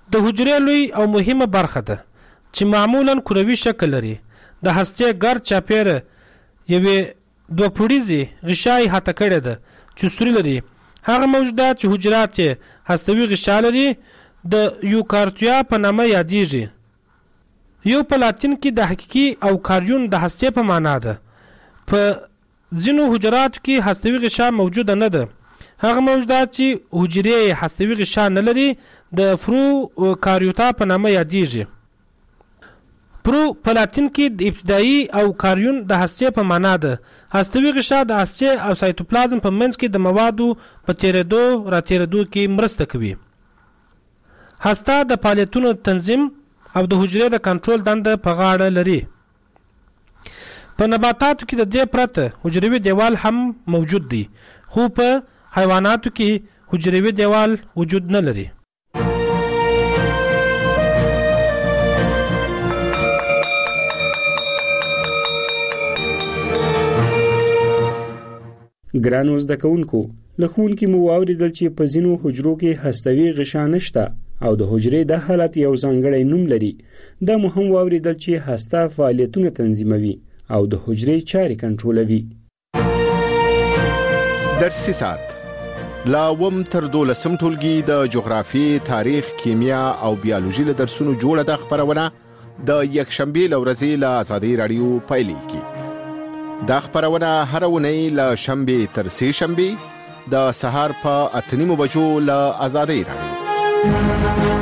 د حجرې لوی او مهمه برخه ده چې معمولا کروي شکل لري. د هستې ګرد چاپیره یوې دوه پوړیزې غشای هاته کړې ده چې سوري لري. هغه موجودات چې حجرات یې هستوي غشا لري د یوکارتیا په نامه یادیږي. یو په لاتین کې د حقیقي او کاریون د هستې په معنا ده. په ځینو حجراتو کې هستوي غشا موجوده نه ده. هغه موجودات چې حجرې هستوي غشا نه لري د فرو کاریوتا په نامه یادیږي. پرو په لاتین کې د ابتدایي او کاریون د هستې په معنا ده. هستوي غشا د هستې او سایتوپلازم په منځ کې د موادو په تیرېدو راتیرېدو کې مرسته کوي. هسته د فعالیتونو تنظیم او د حجرې د کنټرول دنده په غاړه لري. په نباتاتو کې د دې پرته حجروي دیوال هم موجود دی، خو په حیواناتو کې حجروي دیوال وجود نه لري. ګرانو زده کوونکو، له ښوونکي مو واورېدل چې په ځینو حجرو کې هستوي غشا نشته او د حجرې د حالت یو ځانګړی نوم لري. دا مو هم واورېدل چې هسته فعالیتونه تنظیموي او د حجرې چارې کنټرولوي. درسي ساعت لا وم تر 12 ټولګي د جغرافي، تاریخ، کیمیا او بیولوژي له درسونو جوړه د خبرونه د یکشنبه لورځي له آزادۍ رادیو پایلیږي. دا خبرونه هر ونی له شنبه تر سه شنبه د سهار په 8:30 بجو له آزادۍ رادیو.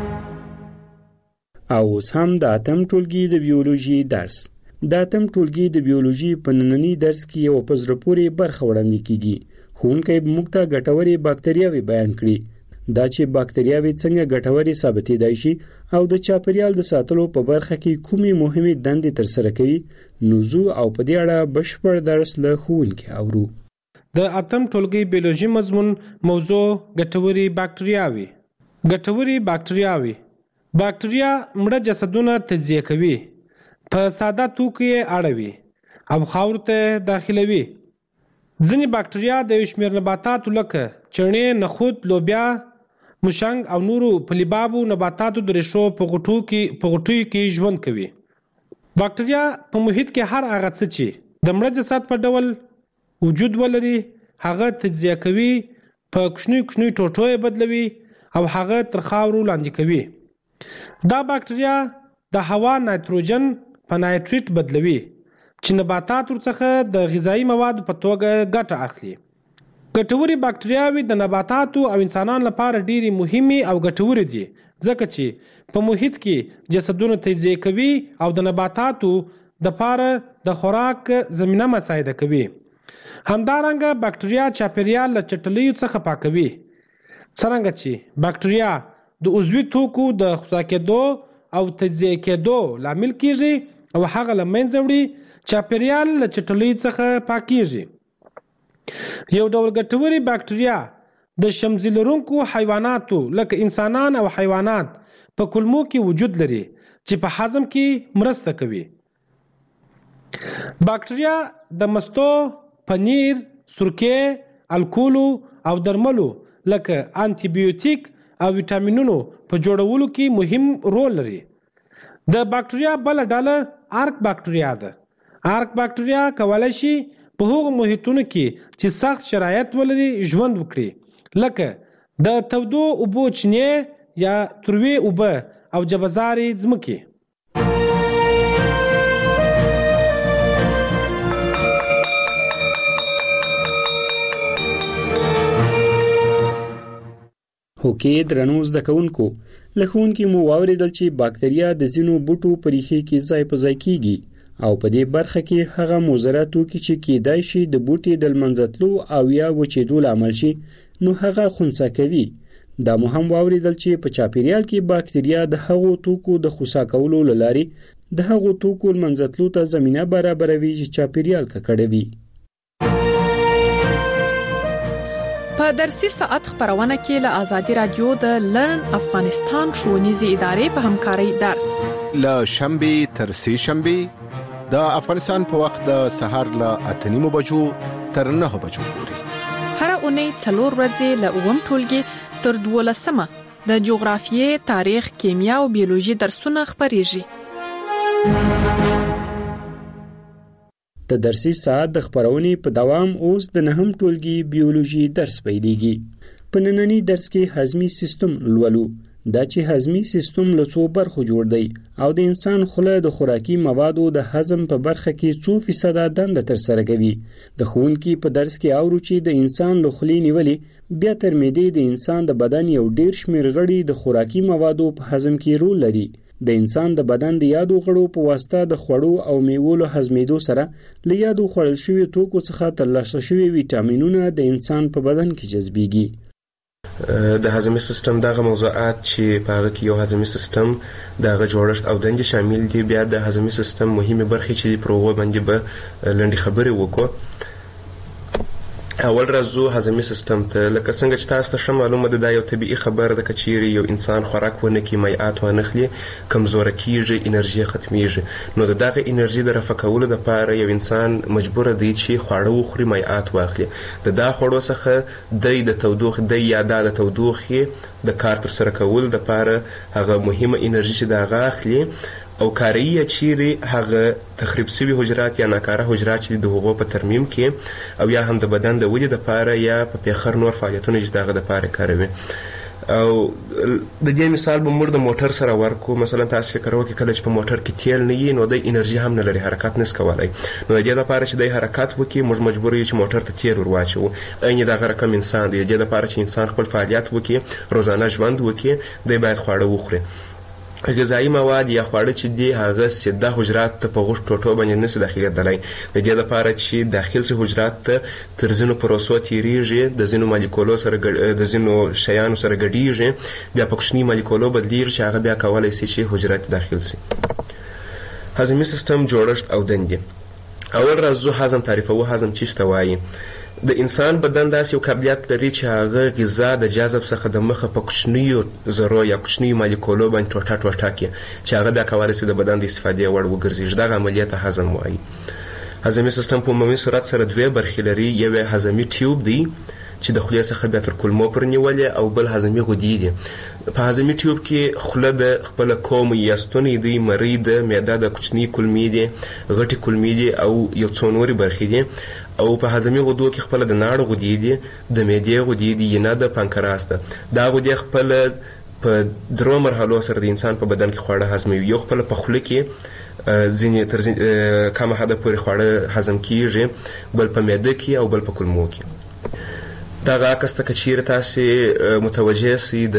او هم د اتم ټولګي د بیولوژي درس. د اتم ټولګي د بیولوژي په نننی درس کې یو په زړه پورې برخه وړاندې کیږي. ښوونکی به موږ ته ګټورې باکتریاوې بیان کړي. دا چې باکتریاوې څنګه ګټورې ثابتېدای شي او د چاپیریال د ساتلو په برخه کې کومې مهمې دندې ترسره کوي، نوزو او په دې اړه بشپړ درس له ښوونکي اورو. د اتم ټولګي بیولوژي مضمون موضوع ګټورې باکتریاوې. ګټورې باکتریاوې باکتریا مړه جسدونه تجزیه کوي، په ساده توکو یې اړوي او خاور ته داخلوي. ځینې باکتریا د یو شمېر نباتاتو لکه چڼې، نخود، لوبیا، مشنګ او نورو پلیبابو نباتاتو د ریښو په غوټیو کې ژوند کوي. باکتریا په محیط کې هر هغه څه چې د مړه جسد په ډول وجود ولري هغه تجزیه کوي، په کوچنیو ټوټو یې بدلوي او هغه تر خاورو لاندې کوي. دا باکتریا د هوا نایتروجن په نایتریت بدلوي چې نباتات ورڅخه د غذایی موادو په توګه ګټه اخلي. ګټورې باکتریاوې د نباتاتو او انسانانو لپاره ډېرې مهمې او ګټورې دي، ځکه چې په محیط کې جسدونه تجزیه کوي او د نباتاتو دپاره د خوراک زمینه مساعده کوي. همدارنګه باکتریا چاپیریال له چټلیو څخه پاکوي. څرنګه چې باکتریا د عضوي توکو د خصا کېدو او تجزیه کېدو لامل کیږي او هغه له منځه وړي، چاپیریال له چټلۍ څخه پاکیږي. یو ډول ګټورې باکتریا د شمزي لرونکو حیواناتو لکه انسانان او حیوانات په کولمو کې وجود لري چې په هضم کې مرسته کوي. باکتریا د مستو، پنیر، سرکې، الکولو او درملو لکه انټي بیوټیک او ویټامینونو په جوړولو کې مهم رول لري. د باکتریا بل ډله آرک باکتریا ده. آرک باکتریا کولای شي په هغو محیطونو کې چې سخت شرایط ولري ژوند وکړي، لکه د تودو اوبو چینې یا تروې اوبه او جبهزارې ځمکې. هوکې درنو زده کوونکو، له ښوونکي مو واورېدل چې باکتریا د ځینو بوټو په ریښې کې ځای په ځای کیږي او په دې برخه کې هغه مضره توکي چې کیدای شي د بوټي د لمنځتلو او یا وچېدو لامل شي نو هغه خنثی کوي. دا مو هم واورېدل چې په چاپیریال کې باکتریا د هغو توکو د خنثی کولو له لارې د هغو توکو لمنځتلو ته زمینه برابروي چې چاپیریال ککړوي. په درسي ساعت خبرونه کې له آزادي رادیو د لرن افغانستان ښوونیزې ادارې په همکارۍ درس له شنبه تر سه شنبه د افغانستان په وخت د سهار له 8:30 بجو تر 9 بجو پورې. هر اونۍ 4 ورځې له اووم ټولګي تر 12 د جغرافیې، تاریخ، کیمیا او بیولوژي درسونه خبريږي. د درسي ساعت د خبرونې په دوام اوس د 9م ټولګي بیولوژي درس پیلېږي. په نننی درس کې هضمي سیستم لولو. دا چې هضمي سیستم له څو برخو جوړ دی او د انسان خوله د خوراکي موادو د هضم په برخه کې 2% دنده ترسره کوي. د ښوونکي په درس کې اورو چې د انسان له خولې نیولې بیا تر معدې د انسان د بدن یو ډیر شمېر غړي د خوراکي موادو په هضم کې رول لري. د انسان د بدن د یادو غړو په واسطه د خوړو او میوو له هضمېدو سره له یادو خوړل شوي توکو څخه ترلاسه شوي ویټامینونه د انسان په بدن کې جذبېږي. د هضمي سیستم دغه موضوعات چې په هغه کې یو هضمي سیستم دغه جوړښت او دندې شامل دي. بیا د هضمي سیستم مهمه برخې چې پر هغه باندې به لنډې خبرې وکړو. اول راځو هضمي سیستم ته. لکه څنګه چې تاسو ته ښه معلومه ده دا یو طبیعي خبره ده، که چیرې یو انسان خوراک ونه کړي، مایعات ونه خوري، کمزوره کیږي، انرژي ختمیږي. نو دغه انرژي د رفع کولو لپاره یو انسان مجبور دی چې خواړه وخوري، مایعات واخلي. د خواړو څخه د تودوخې د تودوخې د کار تر سره کولو لپاره هغه مهمه انرژي چې دغه اخلي او کاریه چیرې هغه تخریب شوي حجرات یا ناکاره حجرات چې د هغو په ترمیم کې او یا هم د بدن د ودې لپاره یا په پیخر نور فعالیتونه چې دغه لپاره کاروي. او د دې مثال به موږ د موټر سره ورکو. مثلا تاسو فکر وکړئ کله چې په موټر کې تیل نه وي نو د انرژي هم نه لري، حرکت نس کولای. نو د دې لپاره چې د حرکت وکړي موږ مجبور یو چې موټر ته تیل ورواچو. عین دغه رقم انسان دی. د دې لپاره چې انسان خپل فعالیت وکړي، روزانه ژوند وکړي، دی باید خواړه وخوري. غذایی مواد یا خواړه چې دی هغه سیده حجرات ته په غوښ ټوټو باندې نشي داخلېدلی. د دې لپاره چې داخل سي حجرات ته تر ځینو پروسو تیریږي، د ځینو مالیکولو سره د ځینو شیانو سره ګډیږي، بیا په کوچني مالیکولو بدلیږي چې هغه بیا کولی شي چې حجرات داخل سي. هضمي سیستم جوړښت او دندې. اول راځو هضم تعریفوو. هضم څه ته وایي؟ د انسان بدن داسې یو قابلیت لري چې هغه غذا د جذب څخه د مخه په کوچنیو ذرو یا کوچنیو مالیکولو باندې ټوټه کړي چې هغه بیا کولی شي د بدن د استفادې وړ وګرځېږي. دغه عملیه ته هضم وایي. هضمي سیستم په عمومي صورت سره دوه برخې لري. یو هضمي ټیوب دی چې د خولې څخه بیا تر کولمو پورې نیولې، او بل هضمي غدې دي. په هضمي ټیوب کې خوله د خپل کوم یا ستونی دی، مرۍ د معده د کوچني کولمې دي، غټي کولمې دي او یو څو نورې برخې دي. او په هضمي غدو کې خپل د ناړو غدې دي، د معدې غدې دي، یا نه د پانکراس ده. دا غدې خپل په درو مرحلو سره د انسان په بدن کې خواړه هضموي. یو خپل په خوله کې ځینې تر کمه حده پورې خواړه هضم کیږي، بل په معده کې او بل په کولمو کې. دغه عکس ته که چیرې تاسې متوجه سئ د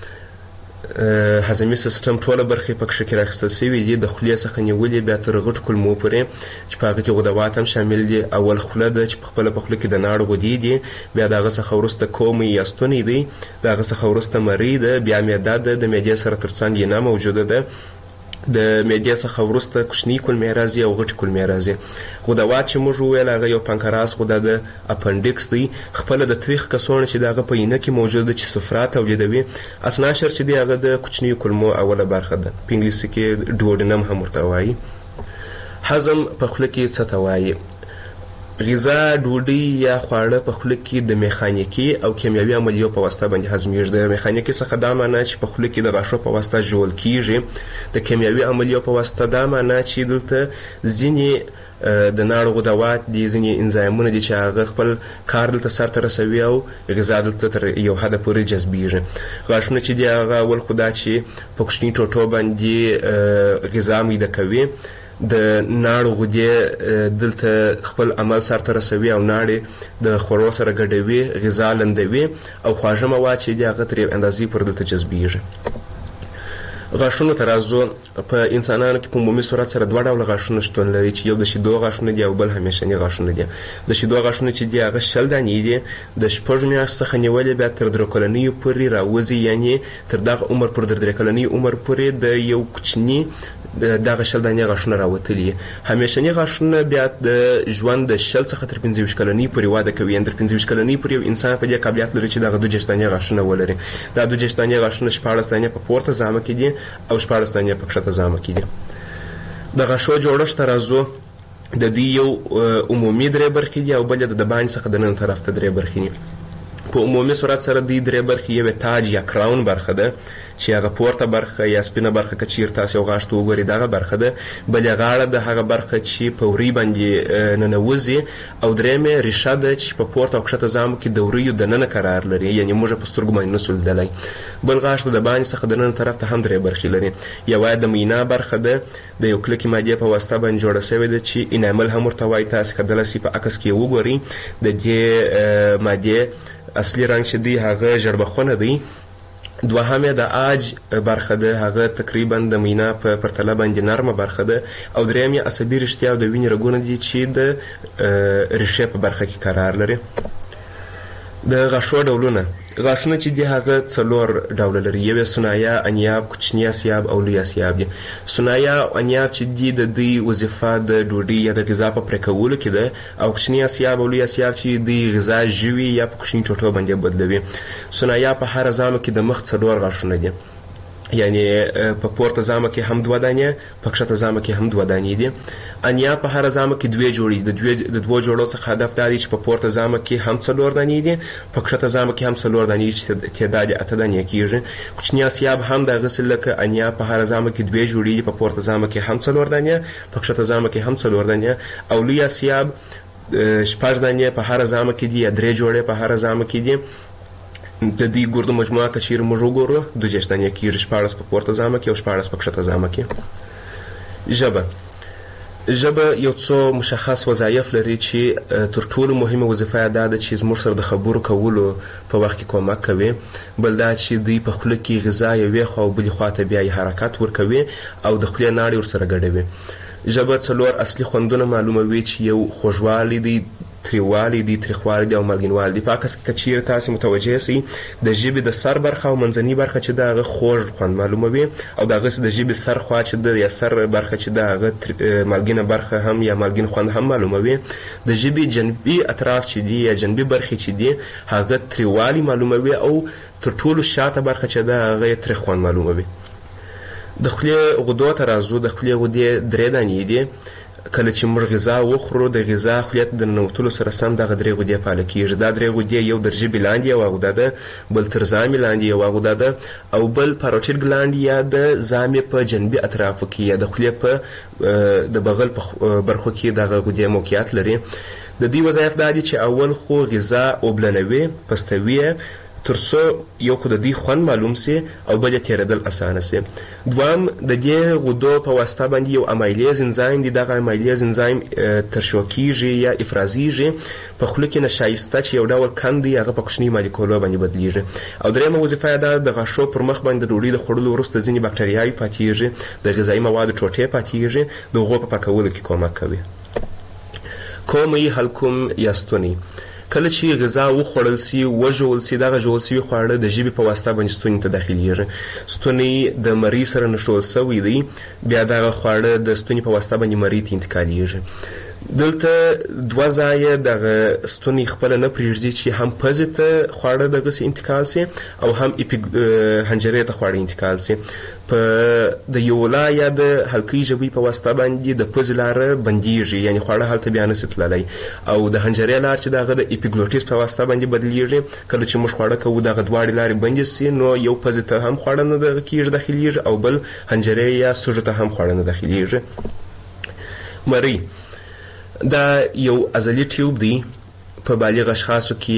هضمي سیستم ټوله برخې په کښې کې راخیستل شوي دي، د خولې څخه نیولې بیا تر غټ کولمو پورې چې په هغه کې غدوات هم شامل دي. اول خوله ده چې په خپله په خوله کې د ناړو غدې دي، بیا د هغه څخه وروسته کومې یا ستونی دی، د هغه څخه وروسته مرۍ ده، بیا معده ده، د معدې سره تر څنګ یې نه موجوده ده، د معدې څخه وروسته کوچني کولمې راځي او غټې کولمې راځي. غدوات چې موږ وویل هغه یو پانکراس غده ده، اپنډکس دی، خپله د تریخ کڅوړه چې د هغه په اینه کې موجوده ده چې صفرا تولیدوي. اسناشر چې دی هغه د کوچنیو کولمو اوله برخه ده، په انګلیسي کې ډوډنم هم ورته وایي. هضم په خوله کې څه ته وایي؟ غذا، ډوډۍ یا خواړه په خوله کې د میخانیکي او کیمیاوي عملیو په واسطه باندې هضمېږي. د میخانیکي څخه دا معنی چې په خوله کې د غاښو په واسطه ژوول کیږي. د کیمیاوي عملیو په واسطه دا معنی چې دلته ځینې د ناړو غدوات دي، ځینې انزایمونه دي چې هغه خپل کار دلته سرته رسوي او غذا دلته تر یو حده پورې جذبېږي. غاښونه چې دي هغه اول خو دا چې په کوچني ټوټو باندې غذا میده کوي، د ناړو غدې دلته خپل عمل سرته رسوي او ناړې د خوړو سره ګډوي، غذا لندوي او خواږه مواد چې دي هغه تر یو اندازې پورې دلته جذبېږي. غاښونو ته راځو. په انسانانو کې په عمومي صورت سره دوه ډوله غاښونه شتون لري چې یو د شیدو غاښونه دي او بل همیشني غاښونه دي. د شیدو غاښونه چې دي هغه 20 دانې دي، د 6 میاشتو څخه نیولې بیا تر 3 کلنیو پورې راوځي، یعنې تر دغه عمر پورې، تر 3 کلنۍ عمر پورې د یو کوچني دغه 20 دانې غاښونه راوتلي. همیشني غاښونه بیا د ژوند د 20 څخه تر 25 کلنۍ پورې واده کوي، یعنې تر 25 کلنۍ پورې یو انسان په دې قابلیت لري چې دغه 22 دانې غاښونه ولري. دا 22 دانې غاښونه 14 دانې په پورته زامه کې دي او 14 دانې په کښته زامه کې دي. د غاښو جوړښت ته راځو. د دې یو عمومي 3 برخې دي او بل د باندې څخه د نن طرف ته 3 برخې دي. په عمومي صورت سره دوی درې برخې یو تاج یا کراون برخه ده چې هغه پورته برخه یا سپینه برخه که چیرې تاسې یو غاښ ته وګورئ دغه برخه ده، بلې غاړه د هغه برخه چې په وری باندې ننوځي، او درېیمې ریشه ده چې په پورته او کښته ځامو کې د وریو دننه قرار لري، یعنې موږ په سترګو باندې نسو لیدلی. بل غاښ د باندې څخه دننه طرف ته هم درې برخې لري. یوه د مینا برخه ده، د یو کلکې مادې په واسطه باندې جوړه سوې ده چې انامل هم ورته وایي. تاسې کیدلی سي په عکس کې وګورئ د دې مادې اصلي رنګ چې دی هغه ژړبخونه دی. دوهمه د آج برخه ده، هغه تقریبا د مینا په پرتله باندې نرمه برخه ده. او درېیم یې عصبي رشتیا او د وینې رګونه دي چې د ریښې په برخه کې قرار لري. د غاښو ډولونه، غاښونه چې دي هغه 4 ډوله لري. یو یې سنایا، انیاب، کوچني اسیاب او لوی اسیاب دي. سنایا او انیاب چې دي د دوی وظیفه د ډوډۍ یا د غذا په پرې کولو کې ده، او کوچني اسیاب او لوی اسیاب چې دوی غذا ژوي یا په کوچني ټوټو باندې بدلوي. سنایا په هر ځامه کې د مخ 4 غاښونه دي، یعنی په پورته ځامه کې هم 2 دانې، په کښته ځامه کې هم 2 دانې دي. انیا په هر ځامه کې 2 جوړې دي. د 2 جوړو څخه هدف دا دی چې په پورته ځامه کې هم 4 دانې دي، په کښته ځامه کې هم 4 دانې چې تعداد 8 دانې کیږي. کوچني اسیاب هم د غسل لکه انیا په هر ځامه کې 2 جوړې دي، په پورته ځامه کې هم 4 دانې، په کښته ځامه کې هم 4 دانې. او لوی اسیاب 6 دانې په هر ځامه کې دي، یا 3 جوړې په هر ځامه کې دي. د دې ګردو مجموعه که چیرې موږ وګورو 2 دانې کېږي، 14 په پورته ځامه کې او 14 په کښته ځامه کې. ژبه یو څو مشخص وظایف لري چې تر ټولو مهمه وظیفه یې دا ده چې زموږ سره د خبرو کولو په وخت کې کومک کوي. بل دا چې دوی په خوله کې غذا یوې خوا او بلې خوا ته بیا یې حرکت ورکوي او د خولې ناړې ورسره ګډوي. ژبه 4 اصلي خوندونه معلوموي چې یو خوږوالی دی، تریوالی دی، تریخوالی دی او مالګینوالی دی. په عکس کې که چیرې تاسې متوجه سئ د ژبې د سر برخه او منځنۍ برخه چې ده هغه خوږ خوند معلوموي، او دغسې د ژبې سر خوا چې ده یا سر برخه چې ده هغه مالګینه برخه هم یا مالګین خوند هم معلوموي. د ژبې جنبي اطراف چې دي یا جنبي برخې چې دي هغه تریوالی معلوموي، او تر ټولو شاته برخه چې ده هغه تریخ خوند معلوموي. د خولې غدو ته راځو. د خولې غدې 3 دانې دي. کله چې موږ غذا وخورو د غذا خولې ته د ننوتلو سره سم دغه 3 غدې فعاله کېږي. دا 3 غدې یو تر ژبې لاندې یوه غده ده، بل تر زامې لاندې یوه غده ده، او بل پاروټیډ ګلاند یا د زامې په جنبي اطرافو کې یا د خولې په د بغل په برخو کې دغه غدې موقعیت لري. د دې وظایف دا دي چې اول خو غذا اوبلنوي، پستوي، تر څو یو خو د دې خوند معلوم سي او بل یې تېرېدل اسانه سي. دوام د دې غدو په واسطه باندې یو امایلیز انزایم دی. دغه امایلیز انزایم ترشح کیږي یا افرازیږي په خوله کې نشایسته چې یو ډول کند دی هغه په کوچني مالیکولو باندې بدلیږي. او درېیمه وظیفه یې دا د غاښو پر مخ باندې د ډوډۍ د خوړلو وروسته ځینې بکټریاوې پاتېږي، د غذایي موادو ټوټې پاتېږي، د هغو په پاکولو کې کومک کوي. کومې حلقوم یا ستونی، کله چې غذا وخوړل سي وژول سي دغه ژول سوي خواړه د ژبې په واسطه باندې ستوني ته داخلیږي. ستونی د مرۍ سره نښلول سوی دی، بیا دغه خواړه د ستوني په واسطه باندې مرۍ ته انتقالیږي. دلته 2 ځایه دغه ستونی خپله نه پرېږدي چې هم پزې ته خواړه دغسې انتقال سي او هم حنجرې ته خواړه انتقال سي. په د یولا یا د حلقې ژبې په واسطه باندې د پزې لاره بندیږي، یعنی خواړه هلته بیا نسي تللی، او د حنجرې لار چې دغه د اپیګلوټیس په واسطه باندې بدلیږي. کله چې موږ خواړه کوو دغه 2 لارې بندې سي، نو یو پزې ته هم خواړه نه داخلیږي او بل حنجرې یا سوژو ته هم خواړه نه داخلیږي. مرۍ دا یو عضلي ټیوب دی. په بالغ اشخاصو کې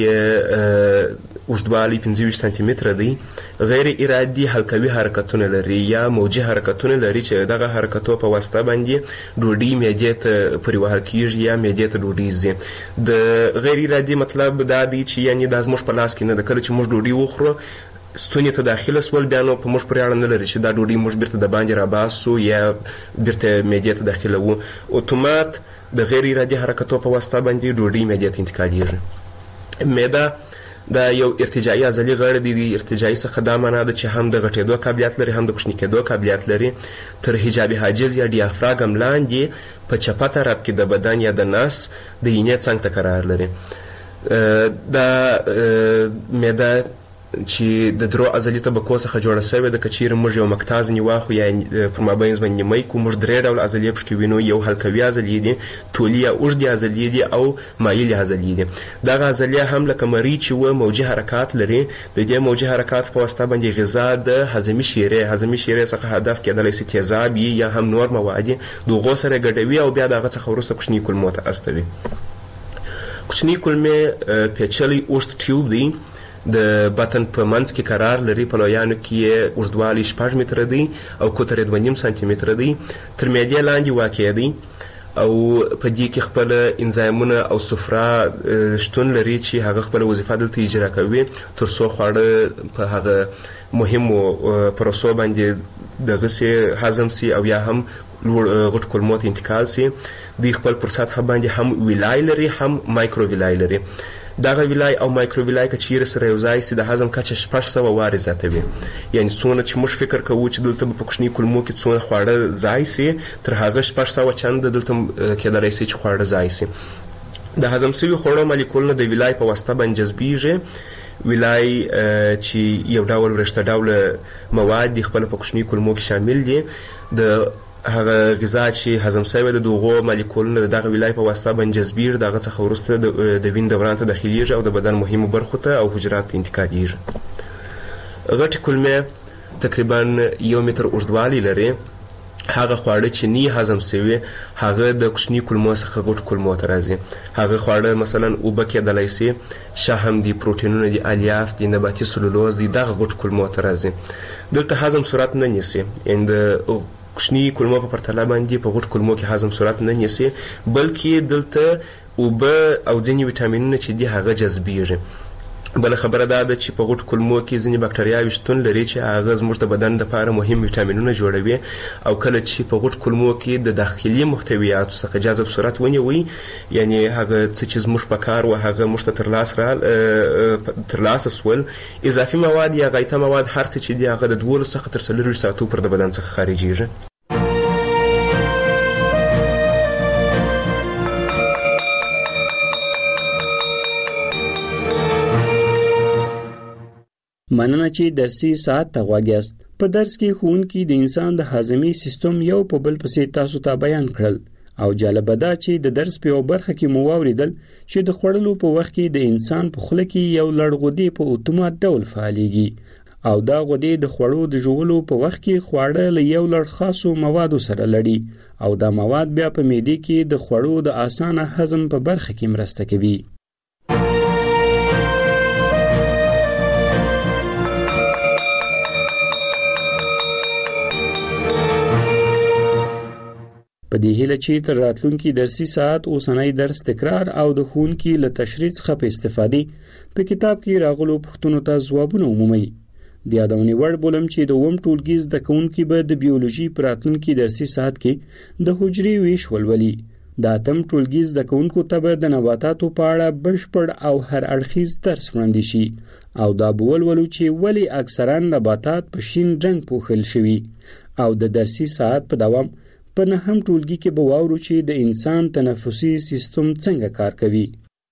اوږدوالی 25 سانتي متره دی. غیر ارادي حلقوي حرکتونه لري یا موجي حرکتونه لري چې دغه حرکتو په واسطه باندې ډوډۍ معدې ته پورې وهل کېږي یا معدې ته ډوډۍ ځي. د غیر ارادي مطلب دا دی چې یعنې دا زموږ په لاس کې نه ده. کله چې موږ ډوډۍ وخورو ستوني ته داخله سول، بیا نو په موږ پورې اړه نه لري چې دا ډوډۍ موږ بیرته د باندې راباسو یا بیرته معدې ته داخله وو. اتومات د غیر ارادي حرکتو په واسطه باندې ډوډۍ معدې ته انتقالیږي. معده دا یو ارتجاعي عضلي غړی دی. ارتجاعي څخه دا معنا ده چې هم د غټېدو قابلیت لري هم د کوچني کېدو قابلیت لري. تر حجاب حاجز یا ډیافراګم لاندې په چپه طرف کې د بدن یا د نس د اینې څنګ ته قرار لري. دا معده چې د درو عضلي طبقو څخه جوړه شوې ده. که چیرې موږ یو مقطع ځینې واخلو یا پر مابینځ باندې نیمه کړو، موږ درې ډوله عضلې پکې وینو. یو حلقوي عضلې دي، طولي یا اوږدې عضلې دي او مایلې عضلې دي. دغه عضلې هم لکه مرۍ چې و موجي حرکات لري. د دې موجي حرکات په واسطه باندې غذا د هضمي شیرې څخه هدف کېدلی شي تیزاب یا هم نور مواد د هغو سره ګډوي او بیا د هغه څخه وروسته کوچني کولمو ته استوي. کوچني کولمې پیچلی اوږد ټیوب دی، د بطن په منځ کې قرار لري. په لویانو کې یې اوږدوالی 6 متره دی او قطر یې 2.5 سانتي متره دی. تر معدې لاندې واقع دی او په دې کې خپل انزایمونه او صفرا شتون لري چې هغه خپل وظیفه دلته اجرا کوي تر څو خواړه په هغه مهمو پروسو باندې دغه سي هضم سي او یا هم غټ کولمو ته انتقال سي. د خپل پر سطح باندې هم ویلای لري هم مایکرو ویلای لري. دغه ویلای او مایکرو ویلای که چیرې سره یو ځای سي د هضم کچه 600 وارې زیاتوي. یعنې څونه چې موږ فکر کوو چې دلته په کوچني کولمو کې څونه خواړه ځای سي، تر هغه 600 چنده دلته کېدلی سي چې خواړه ځای سي. د هضم شوي خوړو مالیکولونه د ویلای په واسطه باندې جذبیږي. ویلای چې یو ډول ورشته ډوله مواد دي خپل په کوچني کولمو کې شامل دي. د هغه غذا چې هضم شوی د دغو مالیکولونو د دغه ویلای په واسطه باندې جذبیږي، دغه څخه وروسته د وینې دوران ته داخلیږي او د بدن مهمو برخو ته او حجراتو ته انتقالیږي. غټې کولمې تقریبا 1 متر اوږدوالی لري. هغه خواړه چې نه هضم شوي هغه د کوچني کولمو څخه غټ کولمو ته راځي. هغه خواړه مثلا اوبه کېدلی سي، شحم دي، پروټینونه دي، الیاف دي، نباتي سلولوز دي، دغه غټ کولمو ته راځي. دلته هضم صورت نه نیسي، یعنې د کوچني کولمو په پرتله باندې په غټ کولمو کې هضم صورت نه نیسي، بلکې دلته اوبه او ځینې ویټامینونه چې دي هغه جذبیږي. بله خبره دا ده چې په غټ کولمو کې ځینې بکټریاوې شتون لري چې هغه زموږ د بدن لپاره مهم ویټامینونه جوړوي. او کله چې په غټ کولمو کې د داخلي محتویاتو څخه جذب صورت ونیوي، یعنې هغه څه چې زموږ په کار و هغه موږ ته ترلاسه سول، اضافي مواد یا غایطه مواد هر څه چې دي هغه د 12 څخه تر 24 ساعتو پر د بدن څخه خارجیږي. مننه چې درسي ساعت ته غوږ یاست. په درس کې ښوونکي د انسان د هاضمي سیستم یو په بل پسې تاسو ته بیان کړل او جالبه ده چې د درس په یو برخه کې مو واوریدل چې د خوړلو په وخت کې د انسان په خوله کې یو لړ غدې په اتومات ډول فعالېږي او دا غدې د خوړو د ژوولو په وخت کې خواړه له یو لړ خاصو موادو سره لړي او دا مواد بیا په معدې کې د خوړو د اسانه هضم په برخه کې مرسته کوي. په دې هیله چې تر راتلونکي درسي ساعت اوسنۍ درس تکرار او د ښوونکي له تشریح څخه په استفادې په کتاب کې راغلو پوښتنو ته ځوابونه ومومئ. د یادونې وړ بولم چې د اووم ټولګي زده کوونکي به د بیولوژي په راتلونکي درسي ساعت کې د حجرې ویش ولولي. د اتم ټولګي زده کوونکو ته به د نباتاتو په اړه بشپړ او هر اړخیز درس وړاندې شي او دا به ولولو چې ولې اکثرا نباتات په شین رنګ پوښل شوي او د درسي ساعت په دوام په نهم ټولګي کې به واورو چې د انسان تنفسي سیستم څنګه کار کوي.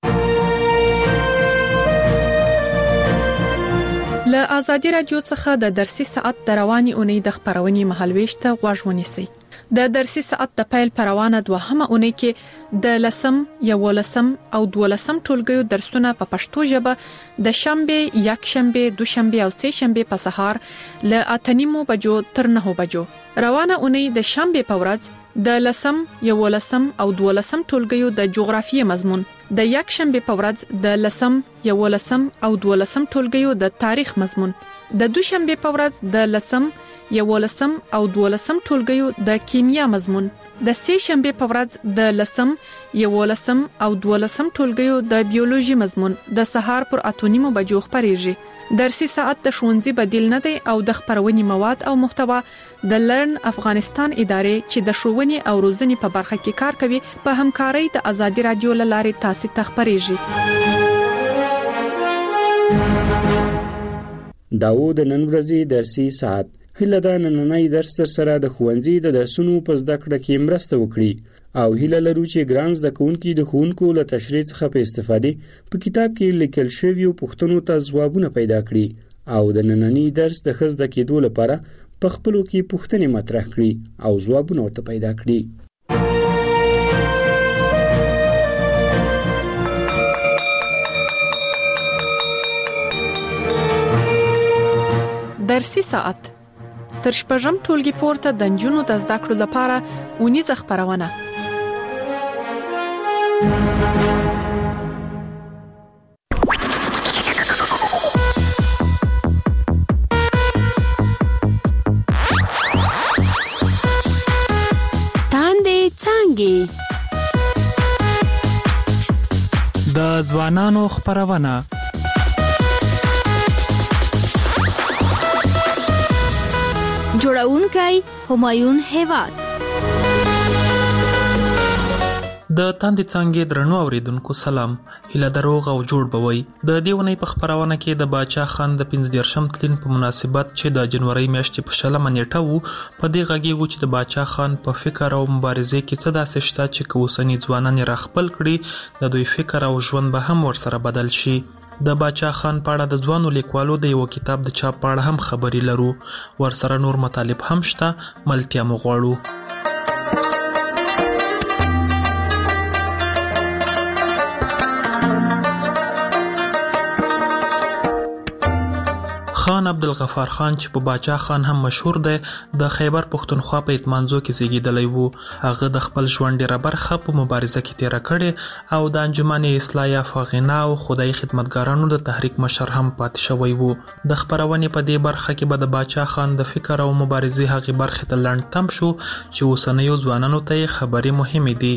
له آزادي رادیو څخه د درسي ساعت د رواني اونۍ د خبرونې مهالويش ته غوږ ونیسئ. د درسي ساعت د پیل پروانه دوهمه اونۍ کې د 10 11 او 12 ټولګیو درسونه په پښتو ژبه د شنبه، یکشنبه، دوشنبه او سه شنبه په سهار له 8:30 بجو تر 9 بجو. روانه اونۍ د شنبه په ورځ د 10 11 او 12 ټولګیو د جغرافیې مضمون، د یکشنبه په ورځ د 10 11 او 12 ټولګیو د تاریخ مضمون، د دوشنبه په ورځ د 10 11 او 12 ټولګیو د کیمیا مضمون، د سه شنبه په ورځ د 10 11 او 12 ټولګیو د بیولوژي مضمون د سهار پر 8:30 بجو خبرېږي. درسي ساعت د ښوونځي بدیل نه دی او د خبرونې مواد او محتوا د لرن افغانستان ادارې چې د ښوونې او روزنې په برخه کې کار کوي په همکارۍ د آزادي رادیو لارې تاسو ته خبرېږي. داو د نن ورځې درسي ساعت هله دا نننۍ درس سره د ښوونځي د درسونو په زده کړه کې مرسته وکړي او هله لرو چې ګران زده کوونکي د ښوونکو له تشریح څخه په استفادې په کتاب کې لیکل شویو پوښتنو ته ځوابونه پیدا کړي او د نننی درس د ښه زده کېدو لپاره په خپلو کې پوښتنې مطرح کړي او ځوابونه ورته پیدا کړي. درسي ساعت تر شپږم ټولګي پورته د نجونو د زده کړو لپاره اونیزه خپرونه. تاندې څانګې د ځوانانو خپرونه. جوړونکی همایون هیواد. د تاندې څانګې درنو اوریدونکو سلام. هیله دروغ او جوړ بوي. د دیونی په خبرونه کې د باچا خان د 15 تلین په مناسبت چې د جنوري میاشتې په 16 نیټه وو په دې غږیږو چې د باچا خان په فکر او مبارزې کې څه داسې شته چې کوسنی ځوانان را خپل کړي د دوی فکر او ژوند به هم ورسره بدل شي. د باچا خان په اړه د ځوانو لیکوالو د یو کتاب د چاپ په اړه هم خبري لرو. ورسره نور مطالب هم شته، ملتیا مو غواړو. خان عبدالغفار خان چې په باچا خان هم مشهور دی د خیبر پښتونخوا په اتمانزو کې زیږیدلی وو. هغه د خپل ژوند ډیره برخه په مبارزه کې تیره کړې او د انجمن اصلاح یافغینا او خدای خدمتګارانو د تحریک مشر هم پاتې شوی وو. د خبرونې په دې برخه کې به د باچا خان د فکر او مبارزې هغې برخې ته لنډ تم شو چې اوسنیو ځوانانو ته یې خبرې مهمې دي.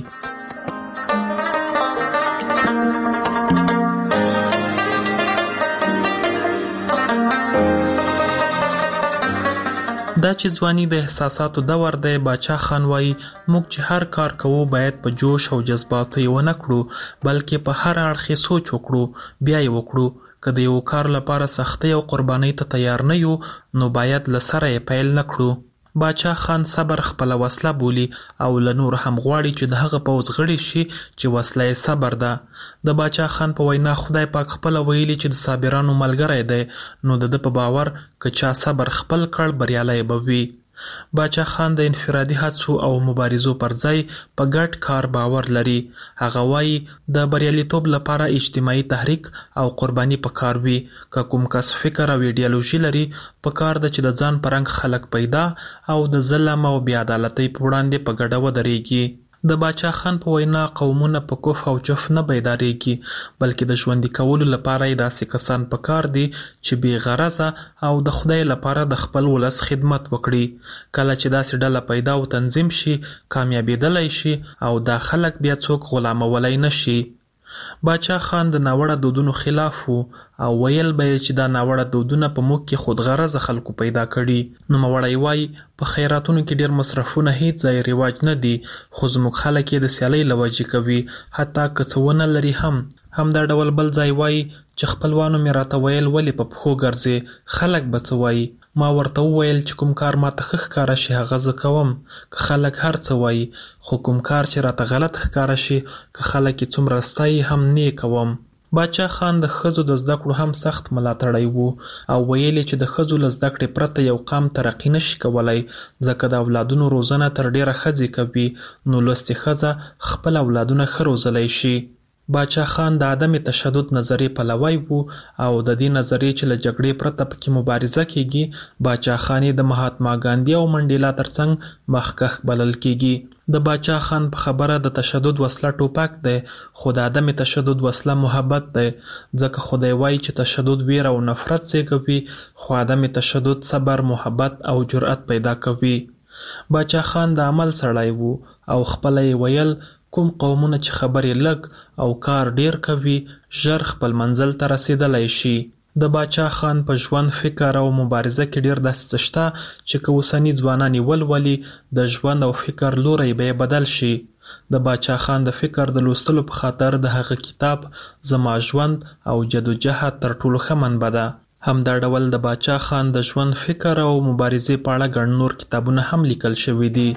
دا چې ځواني د احساساتو دور دی، باچا خان وایي موږ چې هر کار کوو باید په جوش او جذباتو یې ونه کړو بلکې په هر اړخ یې سوچ وکړو بیا یې وکړو. که د یو کار لپاره سختۍ او قربانۍ ته تیار نه یو نو باید له سره یې پیل نه کړو. باچا خان صبر خپله وسله بولي او له نور هم غواړي چې د هغه پوځ غړي شي چې وسله یې صبر ده. د باچا خان په وینا خدای پاک خپله ویلي چې د صابرانو ملګری دی، نو د ده په باور که چا صبر خپل کړ بریالی به وي. باچا خان د انفرادي هڅو او مبارزو پر ځای په ګډ کار باور لري. هغه وایي د بریالیتوب لپاره اجتماعي تحریک او قرباني پکار وي. که کوم کس فکر او ایډیالوژي لري پکار ده چې د ځان په رنګ خلک پیدا او د ظلم او بې عدالتۍ په وړاندې په ګډه ودرېږي. د باچا خان په وینا قومونه په کف او جف نه بیدارېږي بلکې د ژوندي کولو لپاره یې داسې کسان پکار دي چې بې غرضه او د خدای لپاره د خپل ولس خدمت وکړي. کله چې داسې ډله پیدا او تنظیم شي کامیابېدلی شي او دا خلک بیا څوک غلامولی نه شي. باچا خان د ناوړه دودونو خلاف وو او ویل به چې دا ناوړه دودونه په موږ کې خودغرضه خلکو پیدا کړي. نوموړی وایي په خیراتونو کې ډیر مصرفونه هیڅ ځای رواج نه دي خو زموږ خلک یې د سیالۍ له وجې کوي حتی که څه ونه لري هم. همدا ډول بل ځای وایي چې خپلوانو مې راته ویل ولې په پښو ګرځې، خلک به څه وایي. ما ورته وویل چې کوم کار ماته ښه ښکاره شي هغه زه کوم، که خلک هر څه وایي، خو کوم کار چې راته غلط ښکاره شي که خلک یې څومره ستایي هم نه یې کوم. باچا خان د ښځو د زده کړو هم سخت ملاتړی وو او ویل چې د ښځو له زده کړې پرته یو قام ترقي نشي کولی ځکه د اولادونو روزنه تر ډیره ښځې کوي نو لوستې ښځه خپل اولادونه ښه روزلی شي. باچا خان د عدم تشدد نظریې پلوی وو او د دې نظریې چې له جګړې پرته پکې مبارزه کیږي باچا خان د مهاتما ګاندھی او منډیلا ترڅنګ مخکښ بلل کیږي. د باچا خان په خبره د تشدد وسله ټوپک دی خو د عدم تشدد وسله محبت دی ځکه خدای وایي چې تشدد ویر او نفرت زیږوي خو عدم تشدد صبر محبت او جرأت پیدا کوي. باچا خان د عمل سړی وو او خپله یې ویل کوم قومونه چې خبرې لږ او کار ډیر کوي ژر خپل منزل ته رسیدلی شي. د باچا خان په ژوند فکر او مبارزه کې ډیر داسې څه شته چې که اوسني ځوانان یې ولولي د ژوند او فکر لوری به یې بدل شي. د باچا خان د فکر د لوستلو په خاطر د هغه کتاب زما ژوند او جدوجهد تر ټولو ښه منبع ده. همدا ډول د باچا خان د ژوند فکر او مبارزې په اړه ګڼ نور کتابونه هم لیکل شوي دي.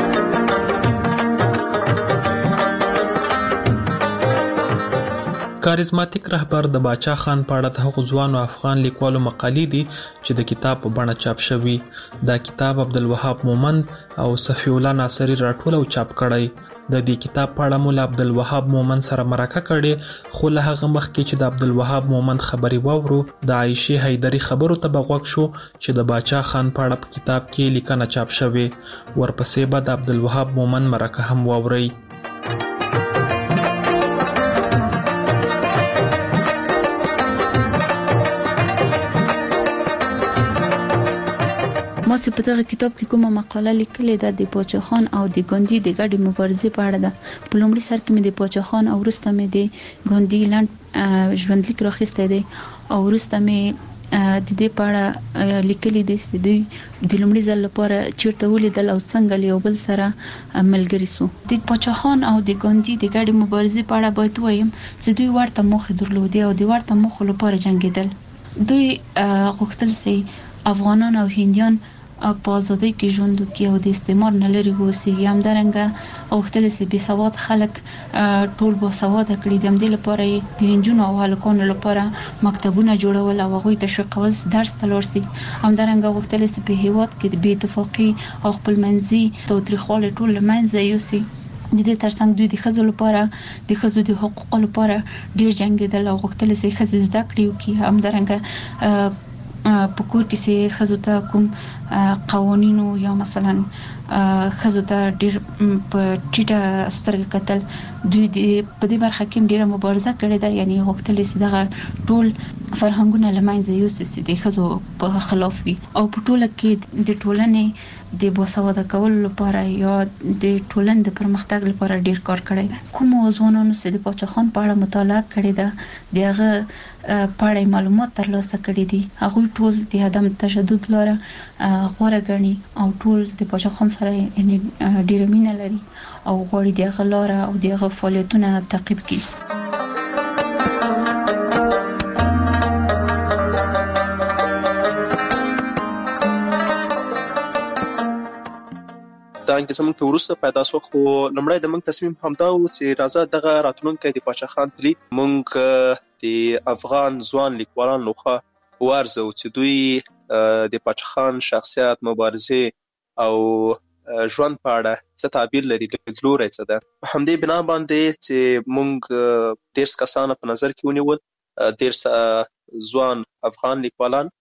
که کاریزماتیک رهبر د باچا خان په اړه د هغو ځوانو افغان لیکوالو مقالې دي چې د کتاب په بڼه چاپ شوي. دا کتاب عبدالوهاب مومند او صفی الله ناصری راټول او چاپ کړی. د دې کتاب په اړه مو له عبدالوهاب مومند سره مرکه کړې، خو له هغه مخکې چې د عبدالوهاب مومند خبرې واورو، د عایشې حیدري خبرو ته به غوږ شو چې د باچا خان په اړه په کتاب کې لیکنه چاپ شوې. ورپسې به د عبدالوهاب مومند مرکه هم واورئ. ما چې په دغه کتاب کې کومه مقاله لیکلې ده د باچا خان او د ګاندي د ګډې مبارزې په اړه ده. په لومړي سر کې مې د باچا خان او وروسته مې د ګاندي لنډ ژوندلیک راخیستی دی او وروسته مې د دې په اړه لیکلي دي چې دوی د لومړي ځل لپاره چیرته ولیدل او څنګه له یو بل سره ملګري سو. د باچا خان او د ګاندي د ګډې مبارزې په اړه باید وایم چې دوی ورته موخې درلودې او د ورته موخو لپاره جنګېدل. دوی غوښتل چې افغانان او هندیان په ازادۍ کې ژوند وکړي او د استعمار نه لرې واوسېږي. همدارنګه غوښتل چې بې سواد خلک ټول باسواده کړي. د همدې لپاره یې د نجونو او هلکانو لپاره مکتبونه جوړول او هغوی تشویقول چې درس ته لاړ شي. همدارنګه غوښتل چې په هېواد کې د بې اتفاقي او خپلمنځي تاوتریخوالی ټول له منځه یوسي. د دې ترڅنګ دوی د ښځو لپاره د ښځو د حقوقو لپاره ډېر جنګېدل او غوښتل چې ښځې زده کړې وکړي. همدارنګه په کور کې چې ښځو ته کوم قوانینو یا مثلا ښځو ته ډېر په ټیټه سترګه کتل، دوی په دې برخه کې ډېره مبارزه کړې ده. یعنی غوښتل چې دغه ټول فرهنګونه له منځه یوسي چې د ښځو په خلاف وي او په ټوله کې د ټولنې د باسواده کولو لپاره یا د ټولنې د پرمختګ لپاره ډېر کار کړی ده. کوم ځوانانو چې د باچا خان په اړه مطالعه کړې ده د هغه په اړه معلومات ترلاسه کړي دي، هغوی ټول د عدم تشدد لاره غوره ګڼي او ټول د باچا خان سره ډېره مینه لري او غواړي د هغه لاره او د هغه فعالیتونه تعقیب کړي. دا انګزمن ته ورسته پیدا شو، خو لمړی د موږ تصمیم همدا و چې راځه دغه راتلونکی د باچا خان تلی موږ د افغان ځوان لیکوالان لخوا وارزو چې دوی د باچا خان شخصیت، مبارزې او ژوند په اړه څه تعبیر لري، لیدلوری څه ده. په همدې بنا باندې چې موږ 13 کسان په نظر کې ونیول، 13 ځوان افغان لیکوالان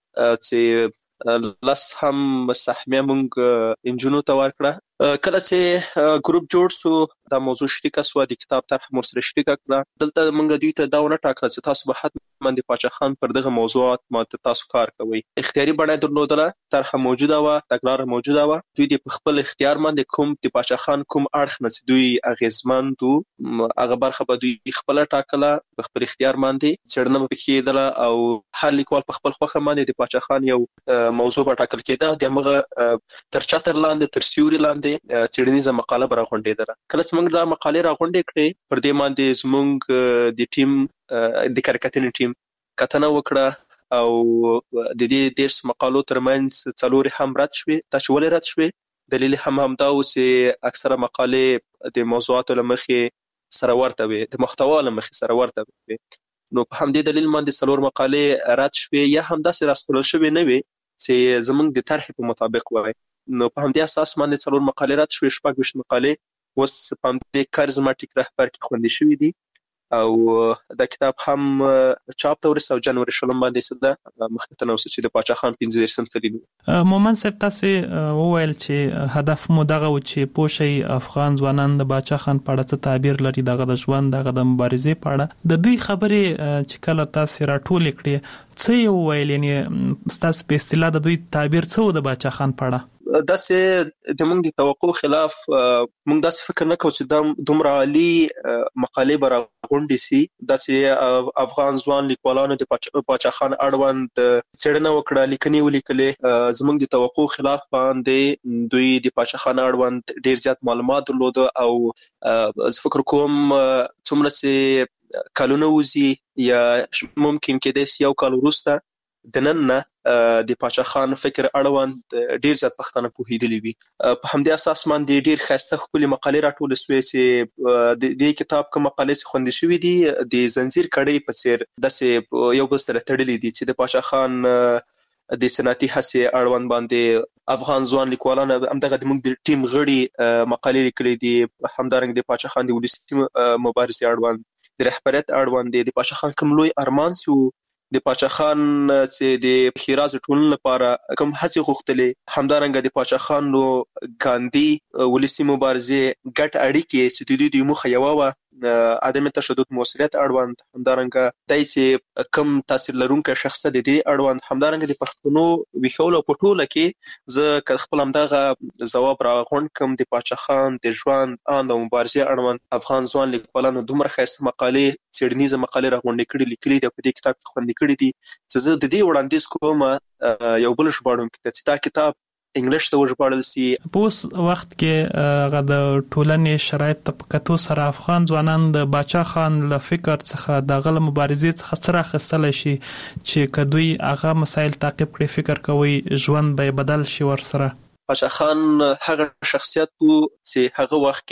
چې لس هم سهمیه مونږ انجونو ته ورکړه. کله چې ګروپ جوړ سو دا موضوع شریکه سوه، د کتاب طرح مور سره شریکه کړه. دلته مونږ دوی ته دا ونه ټاکله چې تاسو به حتما د باچا خان پر دغه موضوعات ماته تاسو کار کوئ. اختیاري بڼه درلودله، طرحه موجوده وه، تګلاره موجوده وه. دوی د په خپل اختیار باندې کوم د باچا خان کوم اړخ نه چې دوی اغیزمند وو هغه برخه به دوی خپله ټاکله، په خپل اختیار باندې څېړنه به پکې کېدله او هر لیکوال په خپل خوښه باندې د باچا خان یو موضوع به ټاکل کېده. د همغه تر چتر لاندې، تر سیوري لاندې څېړنیزه مقاله به راغونډېدله. کله چې موږ دا مقالې راغونډې کړې، پر دې باندې زموږ د ټیم د کارکتنې ټیم کتنه وکړه او د دې 13 مقالو ترمنځ 4 هم رد شوې. دا چې ولې رد شوې، دلیل هم همدا و چې اکثره مقالې د موضوعاتو له مخې سره ورته وي، د محتوا له مخې سره ورته وي. نو په همدې دلیل باندې 4 مقالې رد شوې یا همداسې راسپړل شوې نه وي چې زموږ د طرحې په مطابق وای. نو په همدې اساس باندې 4 مقالې رد شوې، 26 مقالې اوس په همدې کاریزماتیک رهبر کې خوندي شوي دي او دا کتاب هم چاپ ته ورسېد او جنوري 20 باندې سده مخکې ته نوسه چې د باچا خان 15 تللی. مومند صاحب تاسو وویل چې هدف مو دغه و چې پوه شئ افغان ځوانان د باچا خان په اړه څه تعبیر لري، دغه د ژوند، دغه د مبارزې په اړه. د دوی خبرې چې کله تاسو راټولې کړې څه یې وویل، یعنې ستاسو په اصطلاح د دوی تعبیر څه و د باچا خان په اړه؟ داسې د موږ د توقع خلاف موږ داسې فکر نه کوو چې دا دومره عالي مقالې به راغونډې سي. داسې افغان ځوان لیکوالانو د باچا خان اړوند څېړنه وکړه، لیکنې ولیکلې. زموږ د توقع خلاف باندې دوی د باچا خان اړوند ډېر زیات معلومات درلوده او زه فکر کوم څومره چې کلونه وځي یا ممکن کېدای سي 1 کال وروسته د نن نه د پاچا خان فکر اړوند ډیر زیات پښتانه پوهیدلی وي. په همدې اساس باندې ډیر ښایسته ښکلي مقالې راټولې شوې چې د کتاب کوم مقالې چې خوندې شوې دي د زنجیر کړۍ په څیر داسې یو بل سره تړلې دي چې د پاچا خان د صنعتي هڅې اړوند باندې افغان ځوان لیکوالان همدغه د موږ د ټیم غړي مقالې لیکلې دي. همدارنګه د پاچا خان د ولسي مبارزې اړوند د رهبریت اړوند د پاچا خان کوم لوی ارمان سو د پاچا خان چې د خیراز ټولنې لپاره کوم هڅې غوښتلې همدارنګه د پاچا خان نو ګاندھی ولسي مبارزې ګټ اړیکې چې د دوی مخه یو و عدم تشدد موثریت اړوند همدارنګه دای چې کم تاثیر لرونکي شخصیت دي اړوند همدارنګه د پښتنو ویښولو په ټوله کې زه خپل همدغه ځواب راغونډ کوم د پاچا خان د ژوند ان د مبارزې اړوند افغان ځوان لیکوالانو دومره ښایسته مقالې څېړنیزه مقالې راغونډې کړي لیکلي د په دې کتاب کې خوندې کړي دي چې زه د دې وړاندیز کوم یو بل ژباړونکي ته چې دا کتاب انګلیش ته وژباړل سي. په اوس وخت کې غو د ټولنې شرایط په کتو سره افغان ځوانان د باچا خان له فکر څخه د غل مبارزې څخه سره خستل شي چې کدوې هغه مسایل تعقیب کړي فکر کوي ژوند به بدل شي ورسره. باچا خان هغه شخصیت چې هغه وخت